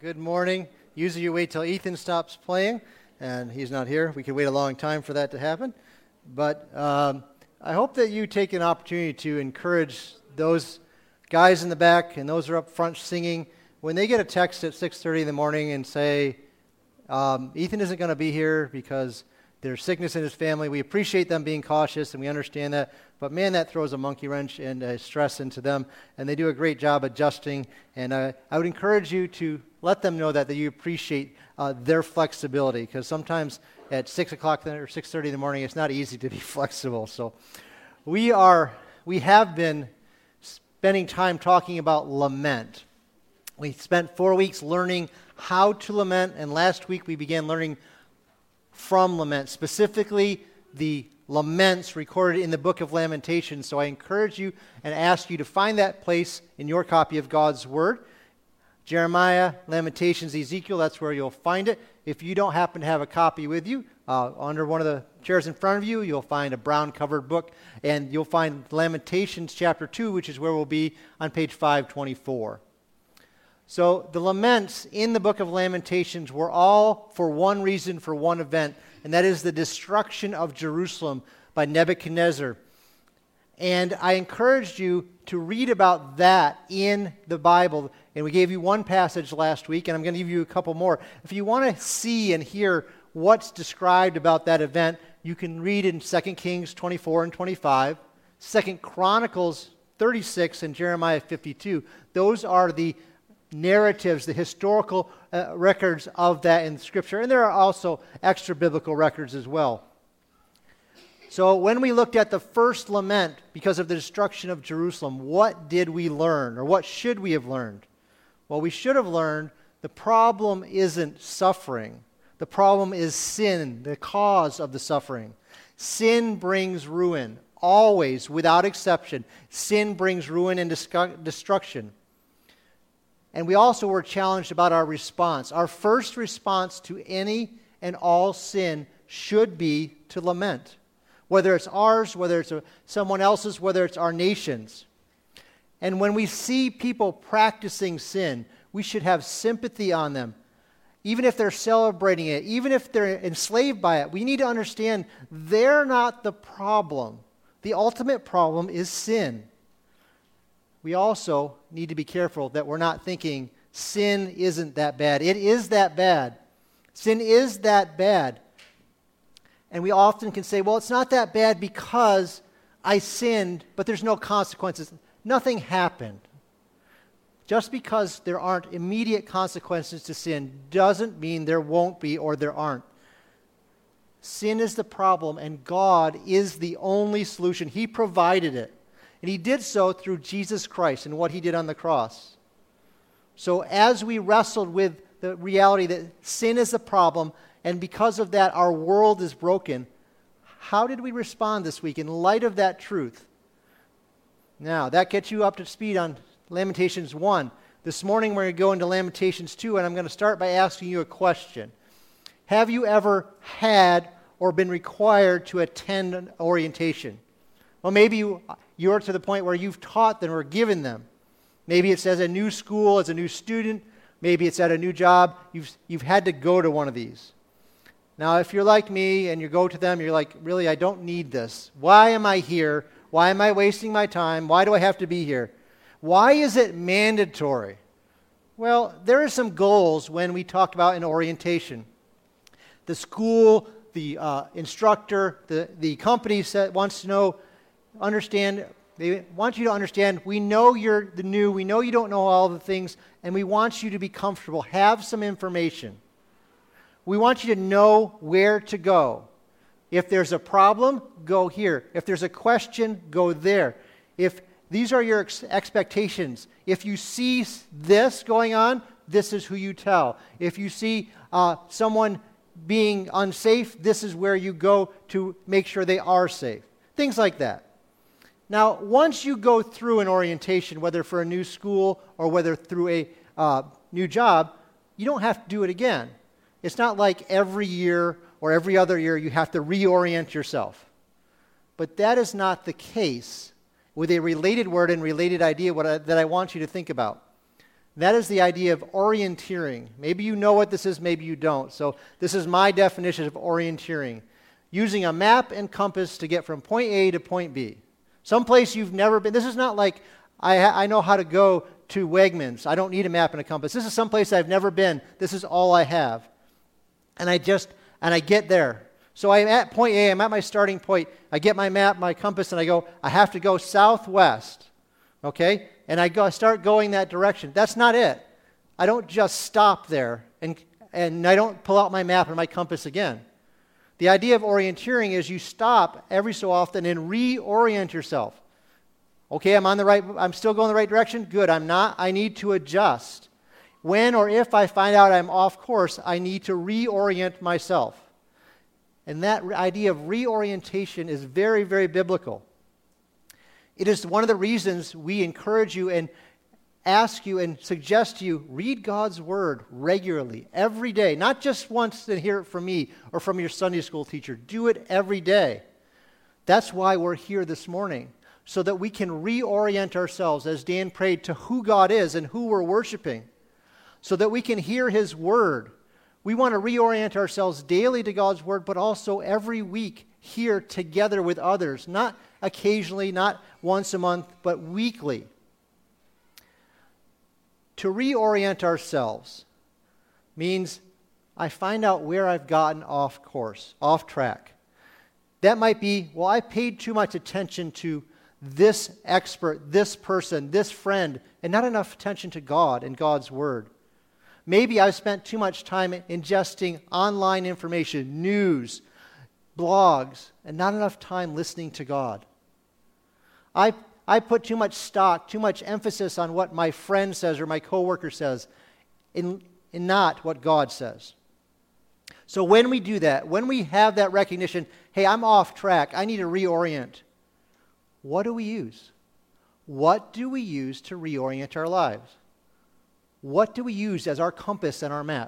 Good morning. Usually you wait till Ethan stops playing, and he's not here. We could wait a long time for that to happen. But I hope that you take an opportunity to encourage those guys in the back and those who are up front singing. When they get a text at 6:30 in the morning and say, Ethan isn't going to be here because there's sickness in his family, we appreciate them being cautious, and we understand that. But man, that throws a monkey wrench and stress into them, and they do a great job adjusting. And I would encourage you to let them know that you appreciate their flexibility, because sometimes at 6 o'clock or 6:30 in the morning, it's not easy to be flexible. So we have been spending time talking about lament. We spent 4 weeks learning how to lament, and last week we began learning from lament, specifically the laments recorded in the book of Lamentations. So I encourage you and ask you to find that place in your copy of God's Word. Jeremiah, Lamentations, Ezekiel, that's where you'll find it. If you don't happen to have a copy with you, under one of the chairs in front of you, you'll find a brown-covered book, and you'll find Lamentations chapter 2, which is where we'll be on page 524. So the laments in the book of Lamentations were all for one reason, for one event, and that is the destruction of Jerusalem by Nebuchadnezzar. And I encouraged you to read about that in the Bible, and we gave you one passage last week, and I'm going to give you a couple more. If you want to see and hear what's described about that event, you can read in 2 Kings 24 and 25, 2 Chronicles 36, and Jeremiah 52. Those are the narratives, the historical records of that in Scripture. And there are also extra biblical records as well. So when we looked at the first lament because of the destruction of Jerusalem, what did we learn, or what should we have learned? Well, we should have learned the problem isn't suffering. The problem is sin, the cause of the suffering. Sin brings ruin, always, without exception. Sin brings ruin and destruction. And we also were challenged about our response. Our first response to any and all sin should be to lament. Whether it's ours, whether it's someone else's, whether it's our nation's. And when we see people practicing sin, we should have sympathy on them. Even if they're celebrating it, even if they're enslaved by it, we need to understand they're not the problem. The ultimate problem is sin. We also need to be careful that we're not thinking sin isn't that bad. It is that bad. Sin is that bad. And we often can say, well, it's not that bad because I sinned, but there's no consequences. Nothing happened. Just because there aren't immediate consequences to sin doesn't mean there won't be or there aren't. Sin is the problem, and God is the only solution. He provided it. And He did so through Jesus Christ and what He did on the cross. So as we wrestled with the reality that sin is the problem, and because of that our world is broken, how did we respond this week in light of that truth? Now, that gets you up to speed on Lamentations 1. This morning we're going to go into Lamentations 2, and I'm going to start by asking you a question. Have you ever had or been required to attend an orientation? Well, maybe you're to the point where you've taught them or given them. Maybe it's as a new school, as a new student. Maybe it's at a new job. You've had to go to one of these. Now, if you're like me and you go to them, you're like, really, I don't need this. Why am I here? Why am I wasting my time? Why do I have to be here? Why is it mandatory? Well, there are some goals when we talk about an orientation. The school, the instructor, the company wants to understand, they want you to understand, we know you're the new, we know you don't know all the things, and we want you to be comfortable. Have some information. We want you to know where to go. If there's a problem, go here. If there's a question, go there. If these are your expectations. If you see this going on, this is who you tell. If you see someone being unsafe, this is where you go to make sure they are safe. Things like that. Now, once you go through an orientation, whether for a new school or whether through a new job, you don't have to do it again. It's not like every year or every other year you have to reorient yourself. But that is not the case with a related word and related idea that I want you to think about. That is the idea of orienteering. Maybe you know what this is, maybe you don't. So this is my definition of orienteering. Using a map and compass to get from point A to point B. Someplace you've never been. This is not like I know how to go to Wegmans. I don't need a map and a compass. This is someplace I've never been. This is all I have. And I get there. So I'm at point A. I'm at my starting point. I get my map, my compass, and I have to go southwest. Okay? And I start going that direction. That's not it. I don't just stop there and I don't pull out my map and my compass again. The idea of orienteering is you stop every so often and reorient yourself. Okay, I'm still going the right direction? Good, I'm not. I need to adjust. When or if I find out I'm off course, I need to reorient myself. And that idea of reorientation is very, very biblical. It is one of the reasons we encourage you and ask you and suggest to you, read God's Word regularly, every day. Not just once and hear it from me or from your Sunday school teacher. Do it every day. That's why we're here this morning, so that we can reorient ourselves, as Dan prayed, to who God is and who we're worshiping, so that we can hear His Word. We want to reorient ourselves daily to God's Word, but also every week here together with others, not occasionally, not once a month, but weekly. To reorient ourselves means I find out where I've gotten off course, off track. That might be, well, I paid too much attention to this expert, this person, this friend, and not enough attention to God and God's Word. Maybe I've spent too much time ingesting online information, news, blogs, and not enough time listening to God. I put too much stock, too much emphasis on what my friend says or my coworker says, in not what God says. So when we do that, when we have that recognition, hey, I'm off track, I need to reorient, what do we use? What do we use to reorient our lives? What do we use as our compass and our map?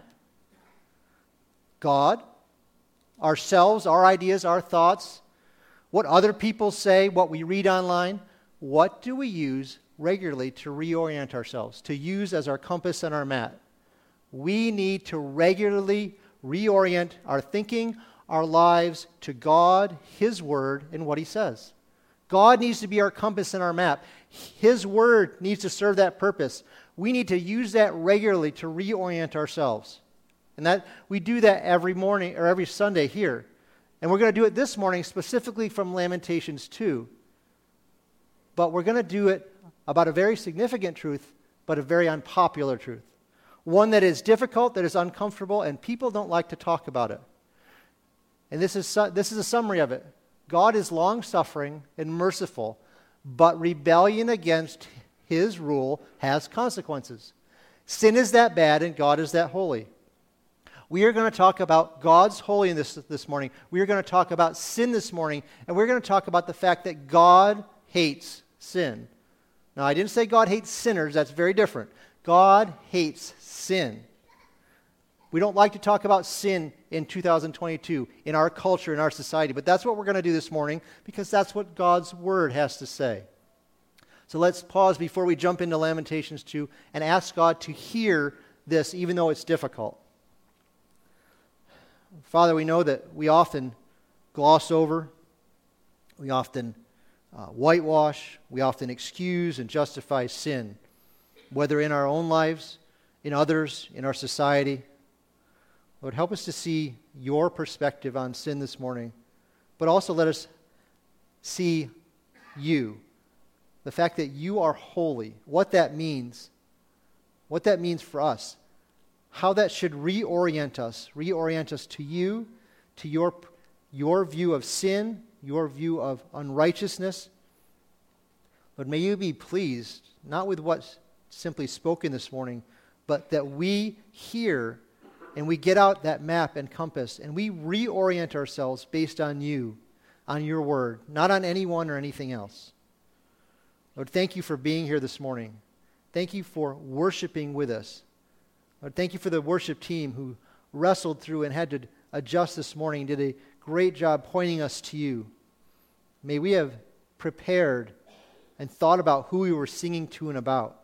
God, ourselves, our ideas, our thoughts, what other people say, what we read online. What do we use regularly to reorient ourselves, to use as our compass and our map? We need to regularly reorient our thinking, our lives to God, His Word, and what He says. God needs to be our compass and our map. His Word needs to serve that purpose. We need to use that regularly to reorient ourselves. And that we do that every morning or every Sunday here. And we're going to do it this morning specifically from Lamentations 2. But we're going to do it about a very significant truth, but a very unpopular truth. One that is difficult, that is uncomfortable, and people don't like to talk about it. And this is a summary of it. God is long-suffering and merciful, but rebellion against His rule has consequences. Sin is that bad, and God is that holy. We are going to talk about God's holiness this morning. We are going to talk about sin this morning, and we're going to talk about the fact that God hates sin. Now, I didn't say God hates sinners. That's very different. God hates sin. We don't like to talk about sin in 2022, in our culture, in our society, but that's what we're going to do this morning because that's what God's Word has to say. So let's pause before we jump into Lamentations 2 and ask God to hear this, even though it's difficult. Father, we know that we often gloss over, we often whitewash, we often excuse and justify sin, whether in our own lives, in others, in our society. Lord, help us to see your perspective on sin this morning, but also let us see you, the fact that you are holy, what that means for us, how that should reorient us to you, to your view of sin, your view of unrighteousness. Lord, may you be pleased, not with what's simply spoken this morning, but that we hear and we get out that map and compass and we reorient ourselves based on you, on your word, not on anyone or anything else. Lord, thank you for being here this morning. Thank you for worshiping with us. Lord, thank you for the worship team who wrestled through and had to adjust this morning, did a great job pointing us to you. May we have prepared and thought about who we were singing to and about.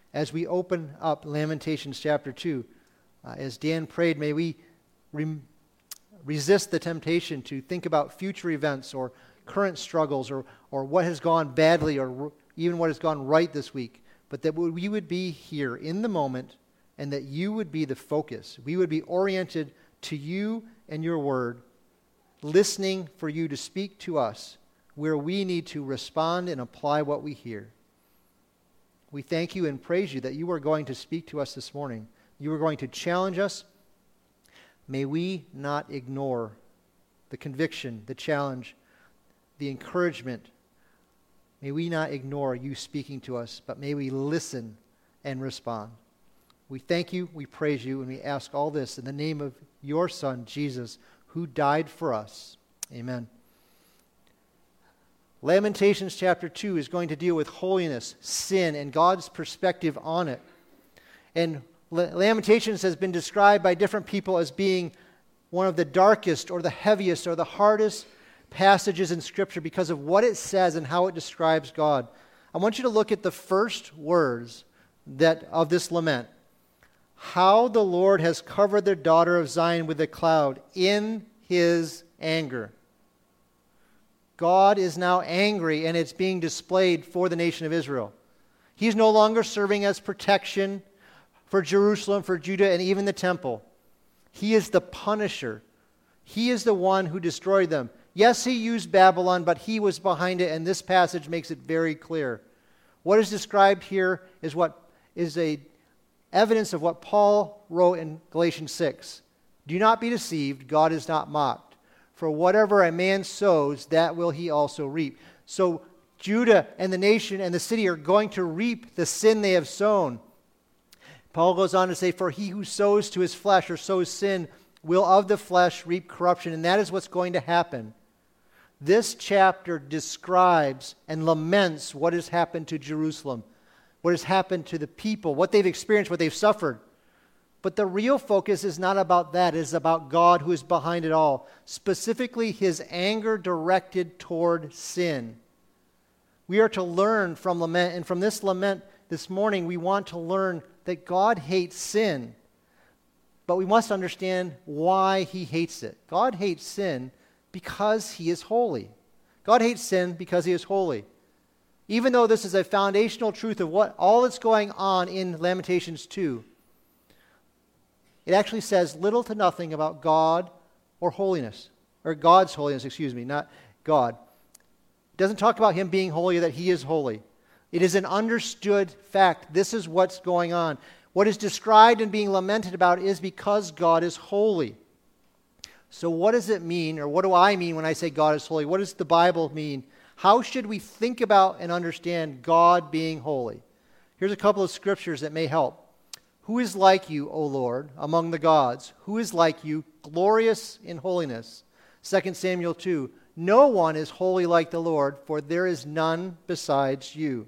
as we open up Lamentations chapter 2, as Dan prayed, may we resist the temptation to think about future events or current struggles or what has gone badly or even what has gone right this week, but that we would be here in the moment and that you would be the focus. We would be oriented to you and your word, listening for you to speak to us where we need to respond and apply what we hear. We thank you and praise you that you are going to speak to us this morning. You are going to challenge us. May we not ignore the conviction, the challenge, the encouragement. May we not ignore you speaking to us, but may we listen and respond. We thank you, we praise you, and we ask all this in the name of your Son, Jesus, who died for us. Amen. Lamentations chapter 2 is going to deal with holiness, sin, and God's perspective on it. And Lamentations has been described by different people as being one of the darkest or the heaviest or the hardest passages in Scripture because of what it says and how it describes God. I want you to look at the first words of this lament. How the Lord has covered the daughter of Zion with a cloud in his anger. God is now angry, and it's being displayed for the nation of Israel. He's no longer serving as protection for Jerusalem, for Judah, and even the temple. He is the punisher. He is the one who destroyed them. Yes, he used Babylon, but he was behind it, and this passage makes it very clear. What is described here is what is a evidence of what Paul wrote in Galatians 6. Do not be deceived, God is not mocked. For whatever a man sows, that will he also reap. So Judah and the nation and the city are going to reap the sin they have sown. Paul goes on to say, for he who sows to his flesh or sows sin will of the flesh reap corruption. And that is what's going to happen. This chapter describes and laments what has happened to Jerusalem, what has happened to the people, what they've experienced, what they've suffered. But the real focus is not about that. It is about God who is behind it all, specifically his anger directed toward sin. We are to learn from lament, and from this lament this morning, we want to learn that God hates sin, but we must understand why he hates it. God hates sin because he is holy. God hates sin because he is holy. Even though this is a foundational truth of what all that's going on in Lamentations 2, it actually says little to nothing about God or holiness, or God's holiness, not God. It doesn't talk about him being holy or that he is holy. It is an understood fact. This is what's going on. What is described and being lamented about is because God is holy. So what does it mean, or what do I mean when I say God is holy? What does the Bible mean? How should we think about and understand God being holy? Here's a couple of scriptures that may help. Who is like you, O Lord, among the gods? Who is like you, glorious in holiness? 2 Samuel 2, no one is holy like the Lord, for there is none besides you.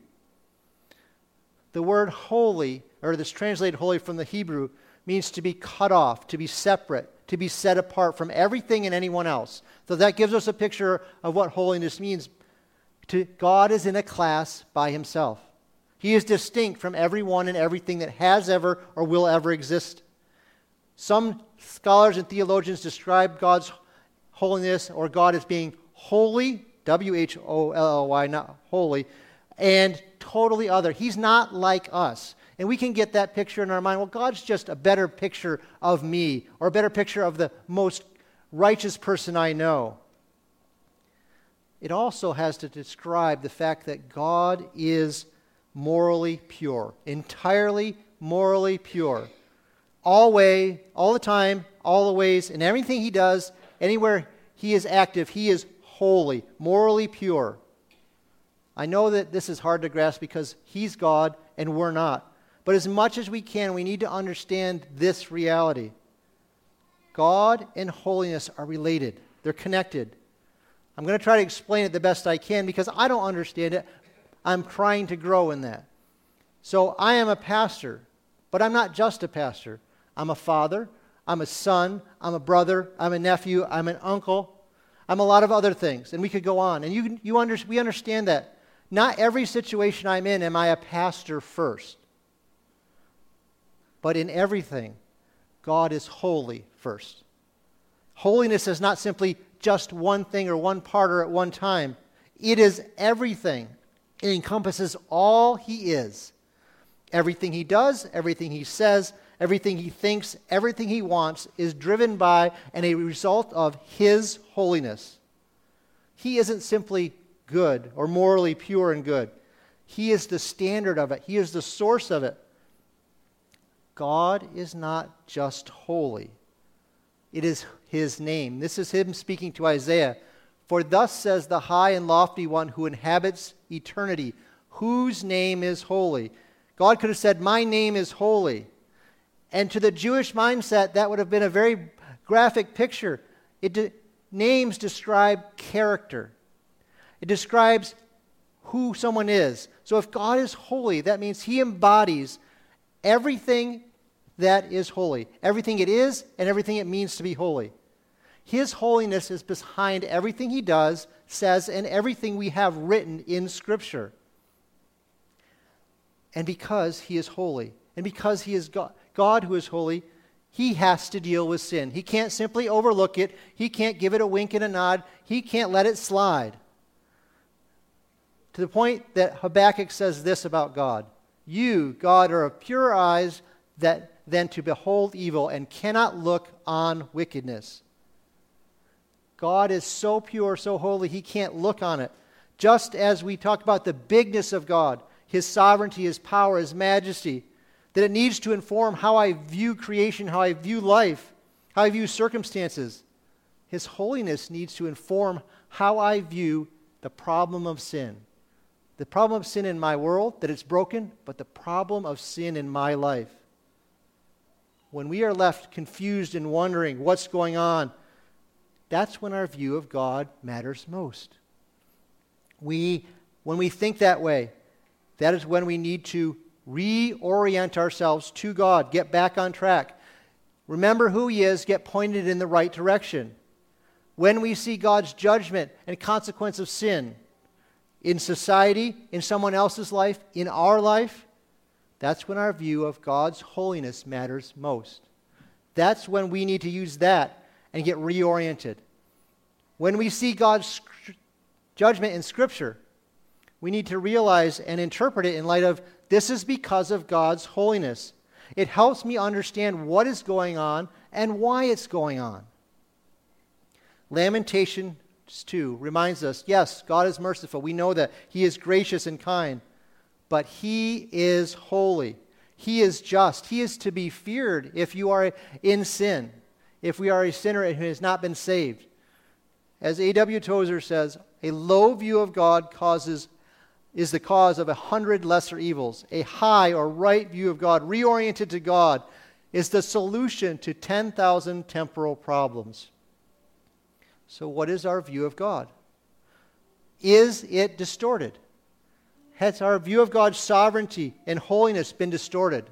The word holy, or this translated holy from the Hebrew, means to be cut off, to be separate, to be set apart from everything and anyone else. So that gives us a picture of what holiness means. God is in a class by himself. He is distinct from everyone and everything that has ever or will ever exist. Some scholars and theologians describe God's holiness or God as being holy, W-H-O-L-L-Y, not holy, and totally other. He's not like us. And we can get that picture in our mind. Well, God's just a better picture of me, or a better picture of the most righteous person I know. It also has to describe the fact that God is morally pure, entirely morally pure. All the time, all the ways, in everything he does, anywhere he is active, he is holy, morally pure. I know that this is hard to grasp because he's God and we're not. But as much as we can, we need to understand this reality. God and holiness are related. They're connected. I'm going to try to explain it the best I can because I don't understand it. I'm trying to grow in that. So I am a pastor, but I'm not just a pastor. I'm a father, I'm a son, I'm a brother, I'm a nephew, I'm an uncle, I'm a lot of other things. And we could go on. And we understand that. Not every situation I'm in am I a pastor first. but in everything, God is holy first. Holiness is not simply just one thing or one part or at one time. It is everything. It encompasses all He is. Everything He does, everything He says, everything He thinks, everything He wants is driven by and a result of His holiness. He isn't simply good or morally pure and good. He is the standard of it. He is the source of it. God is not just holy. It is His name. This is Him speaking to Isaiah. For thus says the high and lofty one who inhabits eternity, whose name is holy. God could have said, my name is holy. And to the Jewish mindset, that would have been a very graphic picture. Names describe character. It describes who someone is. So if God is holy, that means He embodies everything that is holy. Everything it is and everything it means to be holy. His holiness is behind everything He does, says, and everything we have written in Scripture. And because He is holy, and because He is God who is holy, He has to deal with sin. He can't simply overlook it. He can't give it a wink and a nod. He can't let it slide. To the point that Habakkuk says this about God. You, God, are of purer eyes than to behold evil and cannot look on wickedness. God is so pure, so holy, He can't look on it. Just as we talked about the bigness of God, His sovereignty, His power, His majesty, that it needs to inform how I view creation, how I view life, how I view circumstances. His holiness needs to inform how I view the problem of sin. The problem of sin in my world, that it's broken, but the problem of sin in my life. When we are left confused and wondering what's going on, that's when our view of God matters most. When we think that way, that is when we need to reorient ourselves to God, get back on track. Remember who He is, get pointed in the right direction. When we see God's judgment and consequence of sin in society, in someone else's life, in our life, that's when our view of God's holiness matters most. That's when we need to use that and get reoriented. When we see God's judgment in Scripture, we need to realize and interpret it in light of this is because of God's holiness. It helps me understand what is going on and why it's going on. Lamentations 2 reminds us, yes, God is merciful. We know that He is gracious and kind, but He is holy. He is just. He is to be feared if you are in sin, if we are a sinner who has not been saved. As A.W. Tozer says, a low view of God is the cause of 100 lesser evils. A high or right view of God, reoriented to God, is the solution to 10,000 temporal problems. So what is our view of God? Is it distorted? Has our view of God's sovereignty and holiness been distorted?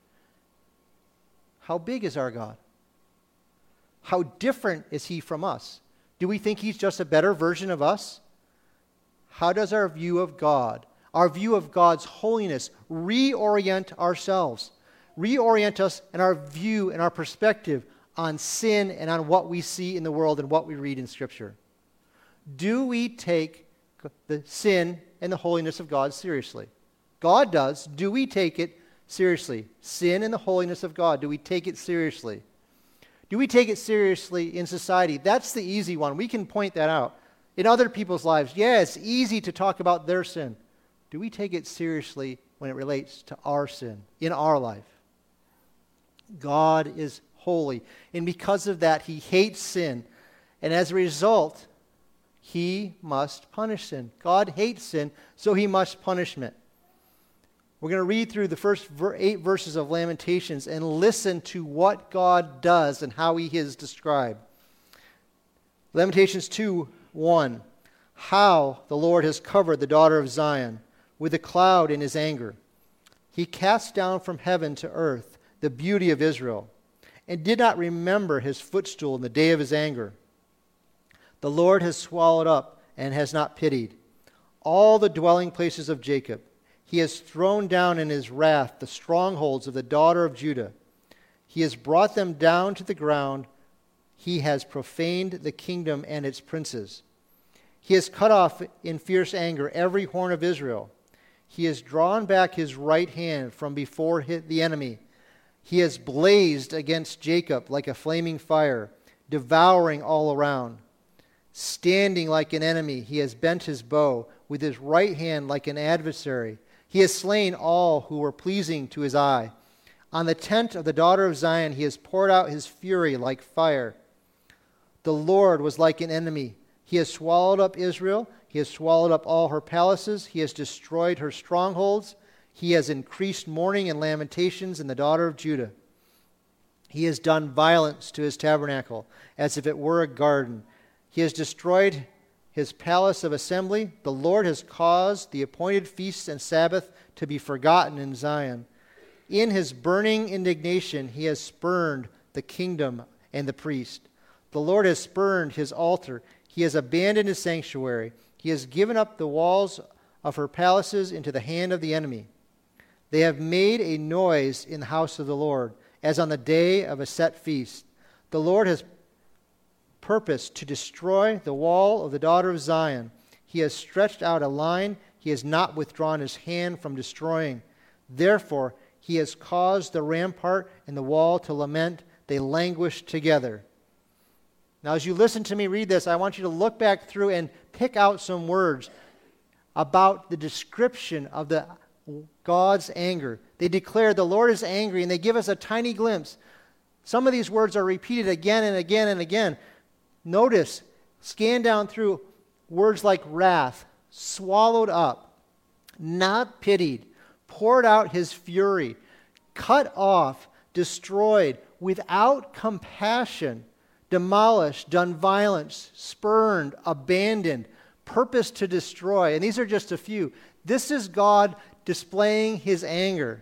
How big is our God? How different is He from us? Do we think He's just a better version of us? How does our view of God, our view of God's holiness, reorient ourselves? Reorient us in our view and our perspective on sin and on what we see in the world and what we read in Scripture. Do we take the sin and the holiness of God seriously? God does. Do we take it seriously? Sin and the holiness of God, do we take it seriously? Do we take it seriously in society? That's the easy one. We can point that out. In other people's lives, yeah, it's easy to talk about their sin. Do we take it seriously when it relates to our sin in our life? God is holy, and because of that, He hates sin, and as a result, He must punish sin. God hates sin, so He must punish it. We're going to read through the first 8 verses of Lamentations and listen to what God does and how He is described. Lamentations 2:1. How the Lord has covered the daughter of Zion with a cloud in His anger. He cast down from heaven to earth the beauty of Israel, and did not remember His footstool in the day of His anger. The Lord has swallowed up and has not pitied all the dwelling places of Jacob. He has thrown down in His wrath the strongholds of the daughter of Judah. He has brought them down to the ground. He has profaned the kingdom and its princes. He has cut off in fierce anger every horn of Israel. He has drawn back his right hand from before the enemy. He has blazed against Jacob like a flaming fire, devouring all around. Standing like an enemy, he has bent his bow with his right hand like an adversary. He has slain all who were pleasing to his eye. On the tent of the daughter of Zion, he has poured out his fury like fire. The Lord was like an enemy. He has swallowed up Israel. He has swallowed up all her palaces. He has destroyed her strongholds. He has increased mourning and lamentations in the daughter of Judah. He has done violence to his tabernacle, as if it were a garden. He has destroyed his palace of assembly. The Lord has caused the appointed feasts and Sabbath to be forgotten in Zion. In his burning indignation, he has spurned the kingdom and the priest. The Lord has spurned his altar. He has abandoned his sanctuary. He has given up the walls of her palaces into the hand of the enemy. They have made a noise in the house of the Lord, as on the day of a set feast. The Lord has purposed to destroy the wall of the daughter of Zion. He has stretched out a line. He has not withdrawn his hand from destroying. Therefore, he has caused the rampart and the wall to lament. They languish together. Now, as you listen to me read this, I want you to look back through and pick out some words about the description of God's anger. They declare the Lord is angry, and they give us a tiny glimpse. Some of these words are repeated again and again and again. Notice, scan down through words like wrath, swallowed up, not pitied, poured out his fury, cut off, destroyed, without compassion, demolished, done violence, spurned, abandoned, purposed to destroy. And these are just a few. This is God displaying his anger.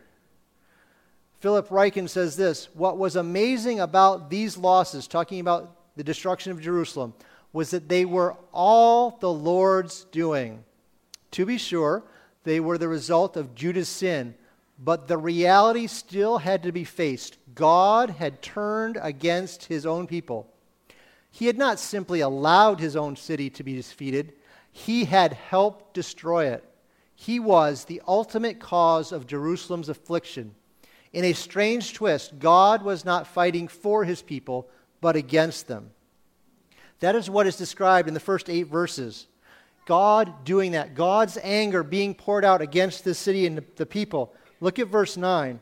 Philip Ryken says this: what was amazing about these losses, talking about the destruction of Jerusalem, was that they were all the Lord's doing. To be sure, they were the result of Judah's sin, but the reality still had to be faced. God had turned against his own people. He had not simply allowed his own city to be defeated. He had helped destroy it. He was the ultimate cause of Jerusalem's affliction. In a strange twist, God was not fighting for his people, but against them. That is what is described in the first 8 verses. God doing that. God's anger being poured out against the city and the people. Look at verse 9.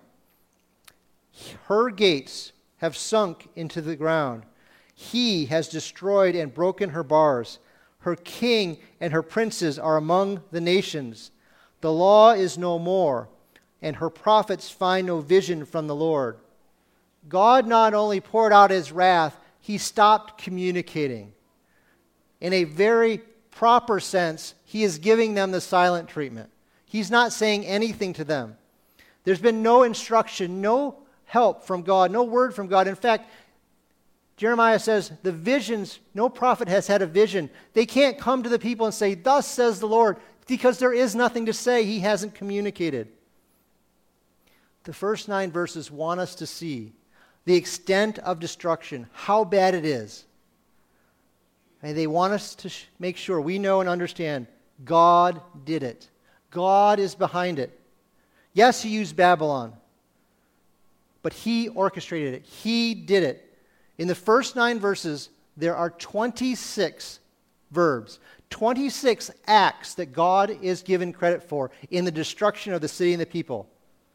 Her gates have sunk into the ground. He has destroyed and broken her bars. Her king and her princes are among the nations. The law is no more, and her prophets find no vision from the Lord. God not only poured out his wrath, he stopped communicating. In a very proper sense, he is giving them the silent treatment. He's not saying anything to them. There's been no instruction, no help from God, no word from God. In fact, Jeremiah says the visions, no prophet has had a vision. They can't come to the people and say, "Thus says the Lord," because there is nothing to say. He hasn't communicated. The first 9 verses want us to see the extent of destruction, how bad it is. And they want us to make sure we know and understand God did it. God is behind it. Yes, he used Babylon, but he orchestrated it. He did it. In the first 9 verses, there are 26 verbs, 26 acts that God is given credit for in the destruction of the city and the people.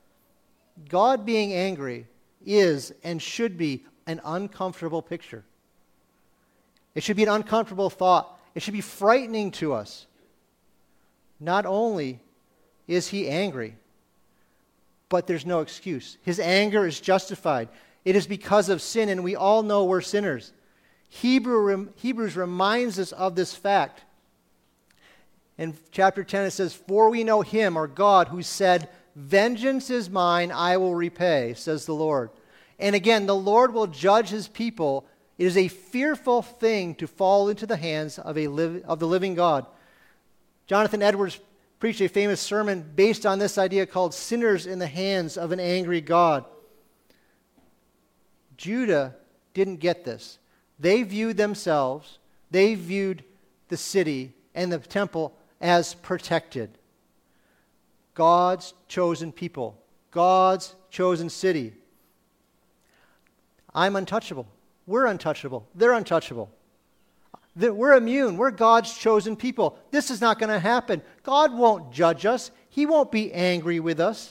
God being angry is and should be an uncomfortable picture. It should be an uncomfortable thought. It should be frightening to us. Not only is he angry, but there's no excuse. His anger is justified. It is because of sin, and we all know we're sinners. Hebrews reminds us of this fact. In chapter 10 it says, "For we know him," or God, "who said, 'Vengeance is mine, I will repay,' says the Lord." And again, the Lord will judge his people. It is a fearful thing to fall into the hands of the living God. Jonathan Edwards preached a famous sermon based on this idea called "Sinners in the Hands of an Angry God." Judah didn't get this. They viewed themselves, they viewed the city and the temple as protected. God's chosen people, God's chosen city. I'm untouchable. We're untouchable. They're untouchable. We're immune. We're God's chosen people. This is not going to happen. God won't judge us. He won't be angry with us.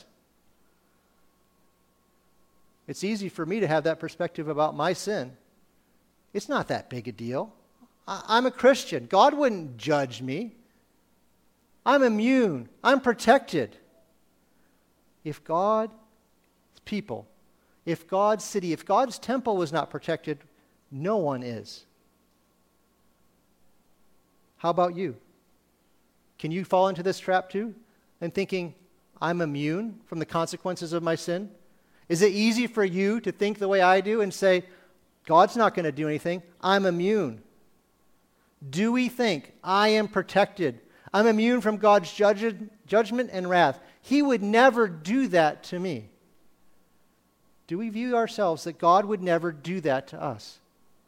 It's easy for me to have that perspective about my sin. It's not that big a deal. I'm a Christian. God wouldn't judge me. I'm immune. I'm protected. If God's people, if God's city, if God's temple was not protected, no one is. How about you? Can you fall into this trap too? And thinking, I'm immune from the consequences of my sin? Is it easy for you to think the way I do and say, God's not going to do anything, I'm immune? Do we think I am protected? I'm immune from God's judgment and wrath. He would never do that to me. Do we view ourselves that God would never do that to us?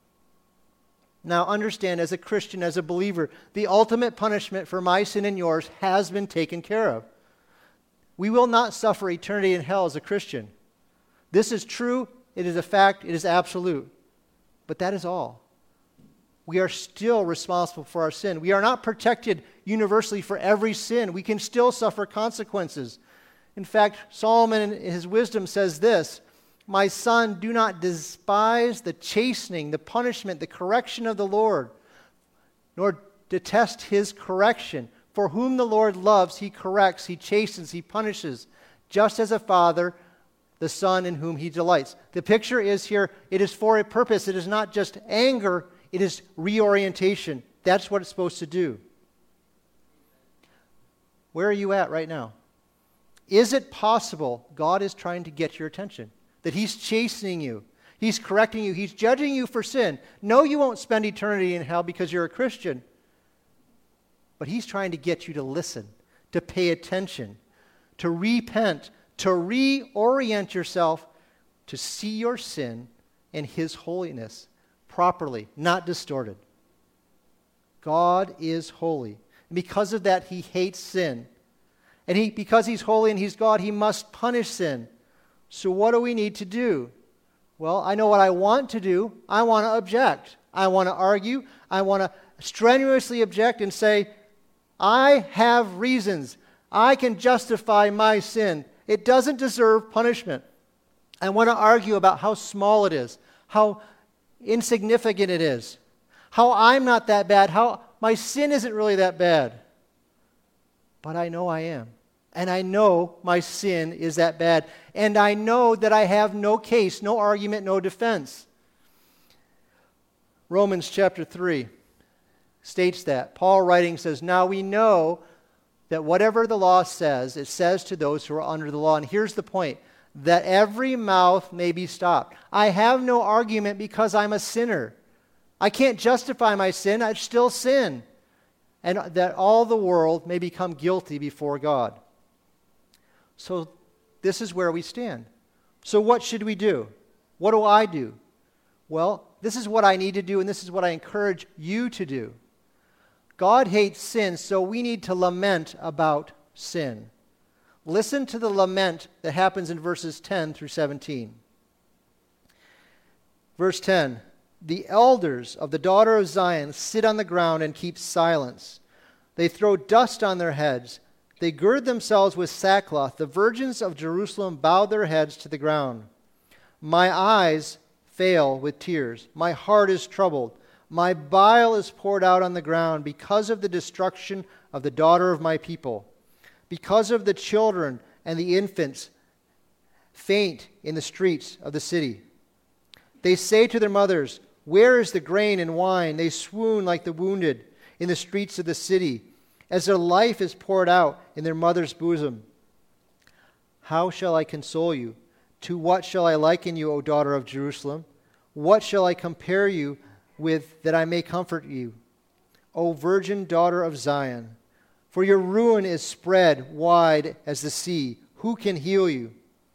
Now understand, as a Christian, as a believer, the ultimate punishment for my sin and yours has been taken care of. We will not suffer eternity in hell as a Christian. This is true, it is a fact, it is absolute. But that is all. We are still responsible for our sin. We are not protected universally for every sin. We can still suffer consequences. In fact, Solomon in his wisdom says this, "My son, do not despise the chastening, the punishment, the correction of the Lord, nor detest his correction. For whom the Lord loves, he corrects, he chastens, he punishes, just as a father the son in whom he delights." The picture is here, it is for a purpose. It is not just anger, it is reorientation. That's what it's supposed to do. Where are you at right now? Is it possible God is trying to get your attention? That he's chastening you, he's correcting you, he's judging you for sin. No, you won't spend eternity in hell because you're a Christian. But he's trying to get you to listen, to pay attention, to repent, to reorient yourself to see your sin and his holiness properly, not distorted. God is holy. And because of that, he hates sin. And because he's holy and he's God, he must punish sin. So what do we need to do? Well, I know what I want to do. I want to object. I want to argue. I want to strenuously object and say, I have reasons. I can justify my sin. It doesn't deserve punishment. I want to argue about how small it is, how insignificant it is, how I'm not that bad, how my sin isn't really that bad. But I know I am. And I know my sin is that bad. And I know that I have no case, no argument, no defense. Romans chapter 3 states that. Paul writing says, "Now we know that whatever the law says, it says to those who are under the law." And here's the point, that every mouth may be stopped. I have no argument because I'm a sinner. I can't justify my sin, I still sin. And that all the world may become guilty before God. So this is where we stand. So what should we do? What do I do? Well, this is what I need to do, and this is what I encourage you to do. God hates sin, so we need to lament about sin. Listen to the lament that happens in verses 10 through 17. Verse 10, "The elders of the daughter of Zion sit on the ground and keep silence. They throw dust on their heads. They gird themselves with sackcloth. The virgins of Jerusalem bow their heads to the ground. My eyes fail with tears. My heart is troubled. My bile is poured out on the ground because of the destruction of the daughter of my people, because of the children and the infants faint in the streets of the city. They say to their mothers, 'Where is the grain and wine?' They swoon like the wounded in the streets of the city, as their life is poured out in their mother's bosom. How shall I console you? To what shall I liken you, O daughter of Jerusalem? What shall I compare you with that I may comfort you, O virgin daughter of Zion? For your ruin is spread wide as the sea. Who can heal you?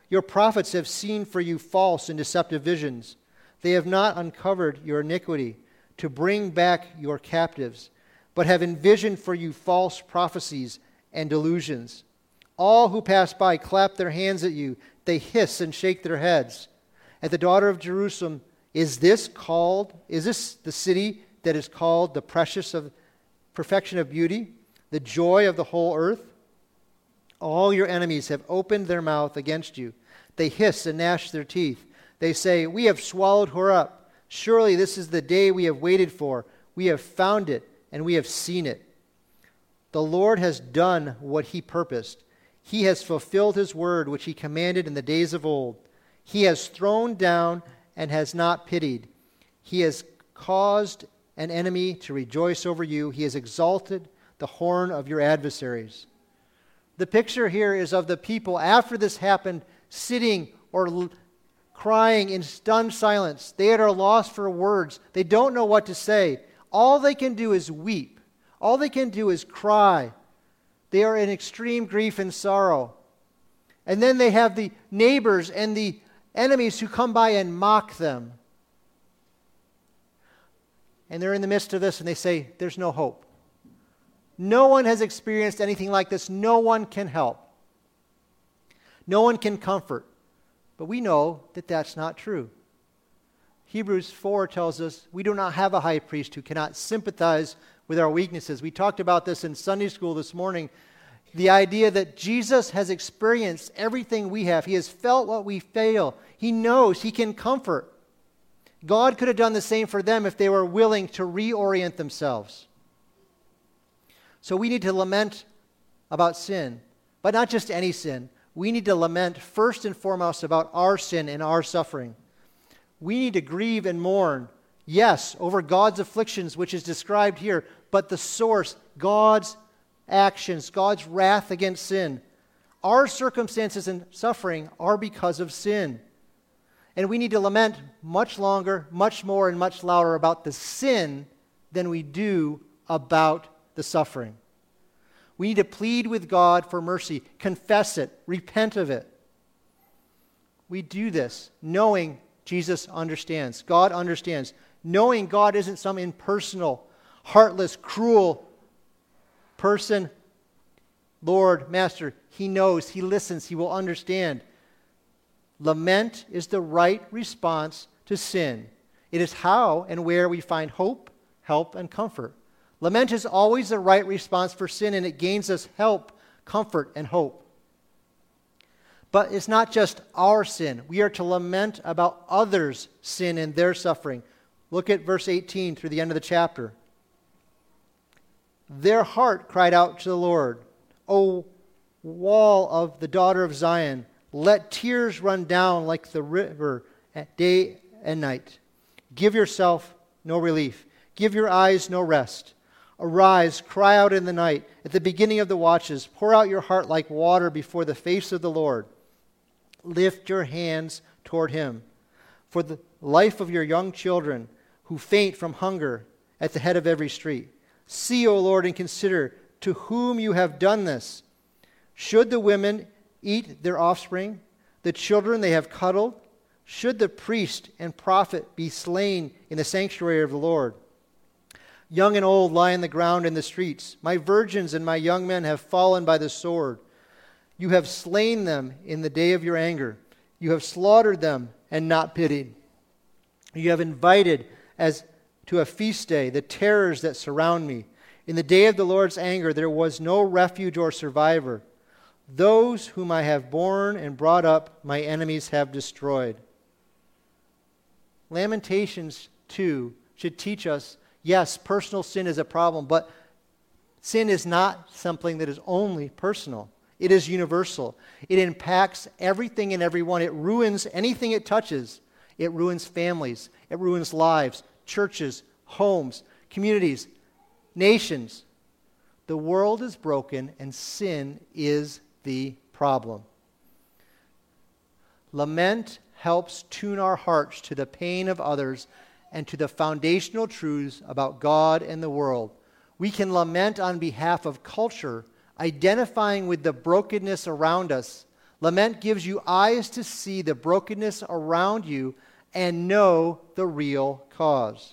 Your prophets have seen for you false and deceptive visions. They have not uncovered your iniquity to bring back your captives, but have envisioned for you false prophecies and delusions. All who pass by clap their hands at you. They hiss and shake their heads. At the daughter of Jerusalem, is this the city that is called the precious of perfection of beauty, the joy of the whole earth? All your enemies have opened their mouth against you. They hiss and gnash their teeth. They say, we have swallowed her up. Surely this is the day we have waited for. We have found it, and we have seen it. The Lord has done what he purposed. He has fulfilled his word, which he commanded in the days of old. He has thrown down and has not pitied. He has caused an enemy to rejoice over you. He has exalted the horn of your adversaries. The picture here is of the people, after this happened, sitting or crying in stunned silence. They are lost for words. They don't know what to say. All they can do is weep. All they can do is cry. They are in extreme grief and sorrow. And then they have the neighbors and the enemies who come by and mock them. And they're in the midst of this and they say, there's no hope. No one has experienced anything like this. No one can help. No one can comfort. But we know that that's not true. Hebrews 4 tells us we do not have a high priest who cannot sympathize with our weaknesses. We talked about this in Sunday school this morning. The idea that Jesus has experienced everything we have. He has felt what we feel. He knows. He can comfort. God could have done the same for them if they were willing to reorient themselves. So we need to lament about sin, but not just any sin. We need to lament first and foremost about our sin and our suffering. We need to grieve and mourn, yes, over God's afflictions, which is described here, but the source, God's actions, God's wrath against sin. Our circumstances and suffering are because of sin. And we need to lament much longer, much more, and much louder about the sin than we do about the suffering. We need to plead with God for mercy, confess it, repent of it. We do this knowing Jesus understands. God understands. Knowing God isn't some impersonal, heartless, cruel person. Lord, Master, He knows, He listens, He will understand. Lament is the right response to sin. It is how and where we find hope, help, and comfort. Lament is always the right response for sin, and it gains us help, comfort, and hope. But it's not just our sin. We are to lament about others' sin and their suffering. Look at verse 18 through the end of the chapter. Their heart cried out to the Lord, O wall of the daughter of Zion, let tears run down like the river at day and night. Give yourself no relief. Give your eyes no rest. Arise, cry out in the night. At the beginning of the watches, pour out your heart like water before the face of the Lord. Lift your hands toward Him. For the life of your young children who faint from hunger at the head of every street. See, O Lord, and consider to whom you have done this. Should the women eat their offspring, the children they have cuddled? Should the priest and prophet be slain in the sanctuary of the Lord? Young and old lie on the ground in the streets. My virgins and my young men have fallen by the sword. You have slain them in the day of your anger. You have slaughtered them and not pitied. You have invited as to a feast day the terrors that surround me. In the day of the Lord's anger there was no refuge or survivor. Those whom I have borne and brought up, my enemies have destroyed. Lamentations 2 should teach us, yes, personal sin is a problem, but sin is not something that is only personal. It is universal. It impacts everything and everyone. It ruins anything it touches. It ruins families. It ruins lives, churches, homes, communities, nations. The world is broken and sin is the problem. Lament helps tune our hearts to the pain of others and to the foundational truths about God and the world. We can lament on behalf of culture, identifying with the brokenness around us, Lament gives you eyes to see the brokenness around you and know the real cause.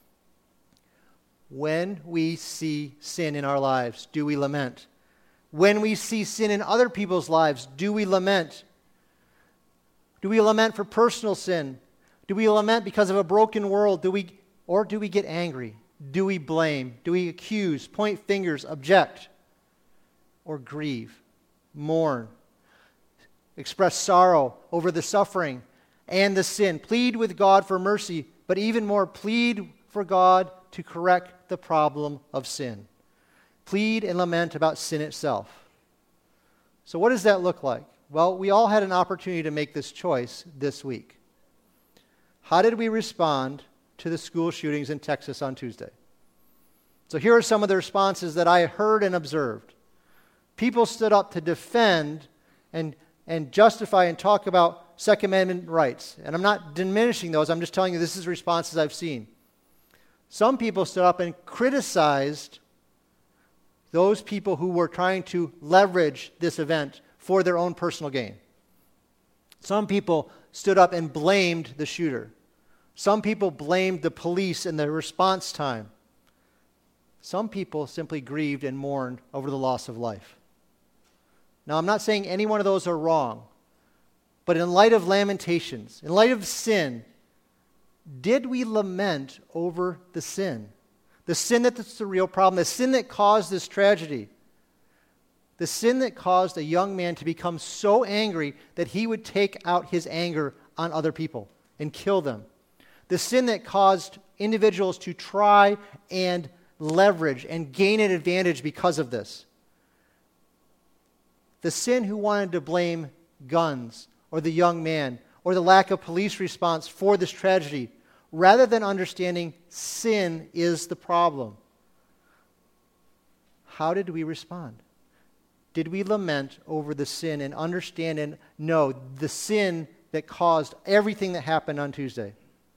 When we see sin in our lives, do we lament? When we see sin in other people's lives, do we lament? Do we lament for personal sin? Do we lament because of a broken world? Or do we get angry? Do we blame? Do we accuse, point fingers, object? Or grieve, mourn, express sorrow over the suffering and the sin? Plead with God for mercy, but even more, plead for God to correct the problem of sin. Plead and lament about sin itself. So what does that look like? Well, we all had an opportunity to make this choice this week. How did we respond to the school shootings in Texas on Tuesday? So here are some of the responses that I heard and observed. People stood up to defend and justify and talk about Second Amendment rights. And I'm not diminishing those. I'm just telling you this is responses I've seen. Some people stood up and criticized those people who were trying to leverage this event for their own personal gain. Some people stood up and blamed the shooter. Some people blamed the police and the response time. Some people simply grieved and mourned over the loss of life. Now, I'm not saying any one of those are wrong, but in light of Lamentations, in light of sin, did we lament over the sin? The sin that's the real problem, the sin that caused this tragedy. The sin that caused a young man to become so angry that he would take out his anger on other people and kill them. The sin that caused individuals to try and leverage and gain an advantage because of this. The sin who wanted to blame guns or the young man or the lack of police response for this tragedy, rather than understanding sin is the problem. How did we respond? Did we lament over the sin and understand and know the sin that caused everything that happened on Tuesday?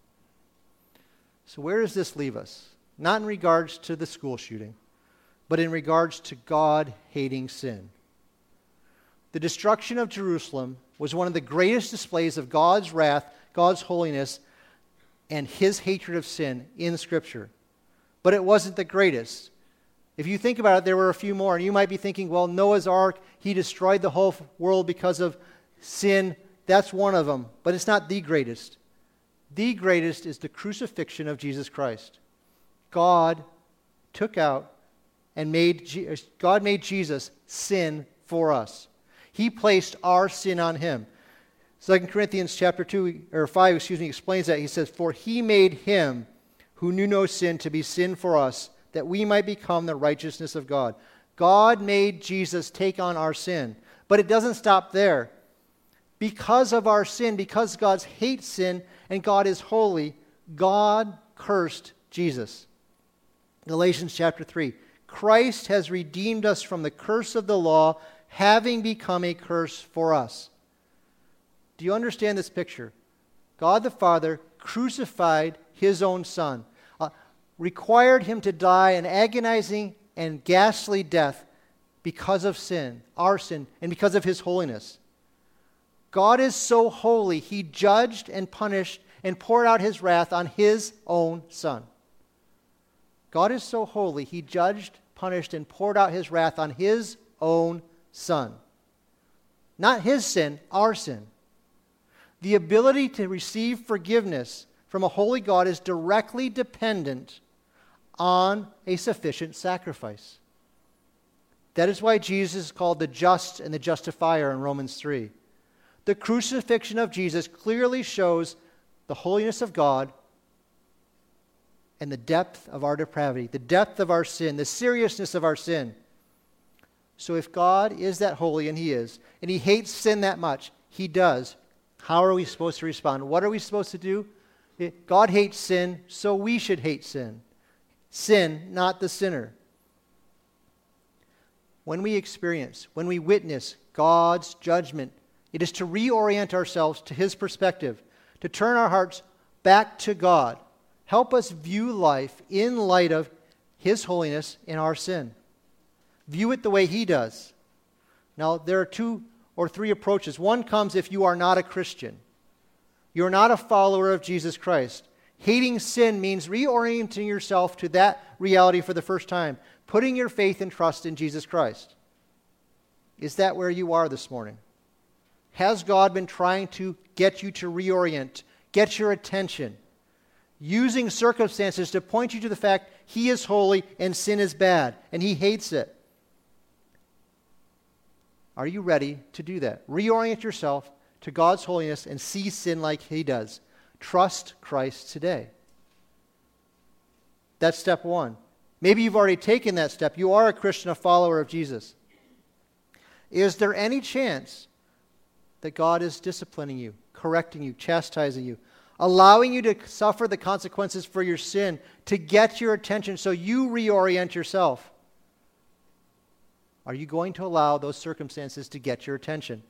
So where does this leave us? Not in regards to the school shooting, but in regards to God hating sin. The destruction of Jerusalem was one of the greatest displays of God's wrath, God's holiness, and His hatred of sin in Scripture. But it wasn't the greatest. If you think about it, there were a few more, and you might be thinking, well, Noah's Ark, he destroyed the whole world because of sin. That's one of them, but it's not the greatest. The greatest is the crucifixion of Jesus Christ. God took out and made Jesus sin for us. He placed our sin on Him. 2 Corinthians chapter 5 explains that. He says, "For He made Him who knew no sin to be sin for us, that we might become the righteousness of God." God made Jesus take on our sin. But it doesn't stop there. Because of our sin, because God hates sin and God is holy, God cursed Jesus. Galatians chapter 3. Christ has redeemed us from the curse of the law, having become a curse for us. Do you understand this picture? God the Father crucified His own Son, required Him to die an agonizing and ghastly death because of sin, our sin, and because of His holiness. God is so holy, He judged and punished and poured out His wrath on His own Son. God is so holy, He judged, punished, and poured out His wrath on His own Son. Not His sin, our sin. The ability to receive forgiveness from a holy God is directly dependent on a sufficient sacrifice. That is why Jesus is called the just and the justifier in Romans 3. The crucifixion of Jesus clearly shows the holiness of God and the depth of our depravity, the depth of our sin, the seriousness of our sin. So if God is that holy, and He is, and He hates sin that much, He does, how are we supposed to respond? What are we supposed to do? God hates sin, so we should hate sin. Sin, not the sinner. When we witness God's judgment, it is to reorient ourselves to His perspective, to turn our hearts back to God. Help us view life in light of His holiness and our sin. View it the way He does. Now, there are two or three approaches. One comes if you are not a Christian. You're not a follower of Jesus Christ. Hating sin means reorienting yourself to that reality for the first time, putting your faith and trust in Jesus Christ. Is that where you are this morning? Has God been trying to get you to reorient, get your attention, using circumstances to point you to the fact He is holy and sin is bad, and He hates it? Are you ready to do that? Reorient yourself to God's holiness and see sin like He does. Trust Christ today. That's step one. Maybe you've already taken that step. You are a Christian, a follower of Jesus. Is there any chance that God is disciplining you, correcting you, chastising you, allowing you to suffer the consequences for your sin to get your attention so you reorient yourself? Are you going to allow those circumstances to get your attention?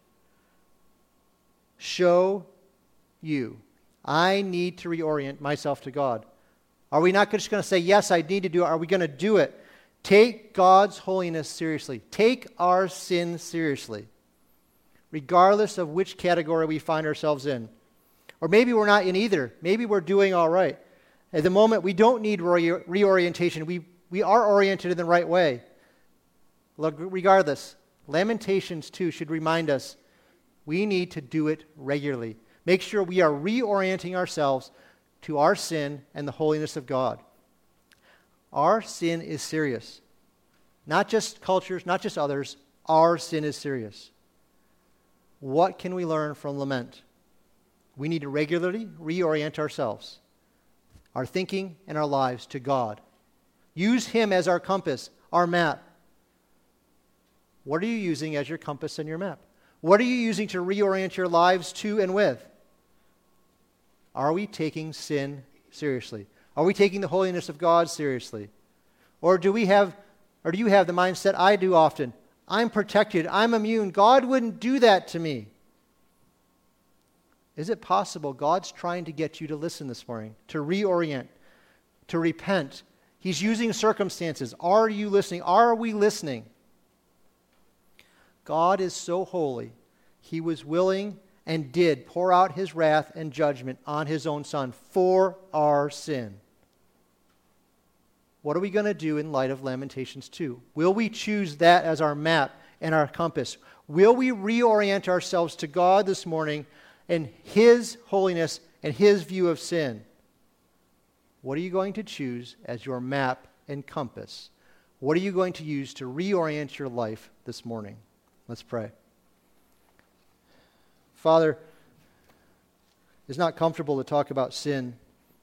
Show you. I need to reorient myself to God. Are we not just going to say, yes, I need to do it? Are we going to do it? Take God's holiness seriously. Take our sin seriously, regardless of which category we find ourselves in. Or maybe we're not in either. Maybe we're doing all right. At the moment, we don't need reorientation. We are oriented in the right way. Look, regardless, Lamentations 2 should remind us we need to do it regularly. Make sure we are reorienting ourselves to our sin and the holiness of God. Our sin is serious. Not just cultures, not just others. Our sin is serious. What can we learn from lament? We need to regularly reorient ourselves, our thinking and our lives to God. Use Him as our compass, our map. What are you using as your compass and your map? What are you using to reorient your lives to and with? Are we taking sin seriously? Are we taking the holiness of God seriously? Or do you have the mindset I do often? I'm protected. I'm immune. God wouldn't do that to me. Is it possible God's trying to get you to listen this morning, to reorient, to repent? He's using circumstances. Are you listening? Are we listening? God is so holy. He was willing and did pour out His wrath and judgment on His own Son for our sin. What are we going to do in light of Lamentations 2? Will we choose that as our map and our compass? Will we reorient ourselves to God this morning and His holiness and His view of sin? What are you going to choose as your map and compass? What are you going to use to reorient your life this morning? Let's pray. Father, it's not comfortable to talk about sin.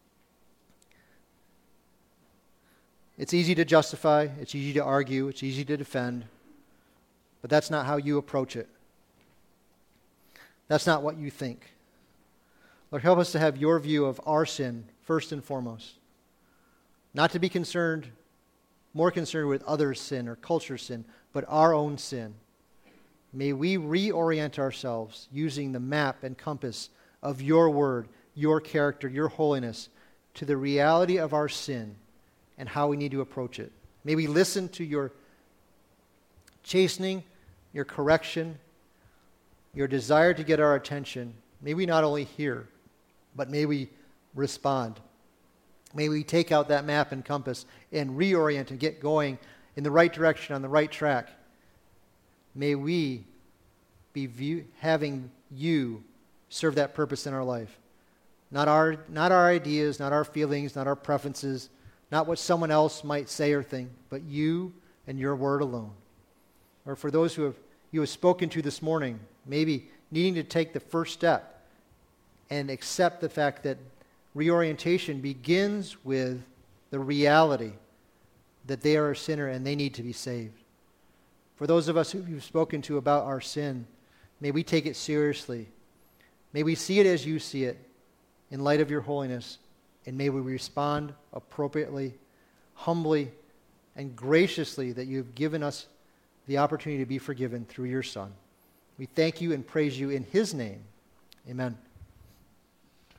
It's easy to justify, it's easy to argue, it's easy to defend, but that's not how you approach it. That's not what you think. Lord, help us to have your view of our sin first and foremost. Not to be more concerned with others' sin or culture's sin, but our own sin. May we reorient ourselves using the map and compass of your word, your character, your holiness, to the reality of our sin and how we need to approach it. May we listen to your chastening, your correction, your desire to get our attention. May we not only hear, but may we respond. May we take out that map and compass and reorient and get going in the right direction, on the right track. May we be having you serve that purpose in our life. Not our ideas, not our feelings, not our preferences, not what someone else might say or think, but you and your word alone. Or for those who you have spoken to this morning, maybe needing to take the first step and accept the fact that reorientation begins with the reality that they are a sinner and they need to be saved. For those of us who you've spoken to about our sin, may we take it seriously. May we see it as you see it in light of your holiness, and may we respond appropriately, humbly, and graciously that you have given us the opportunity to be forgiven through your Son. We thank you and praise you in His name. Amen.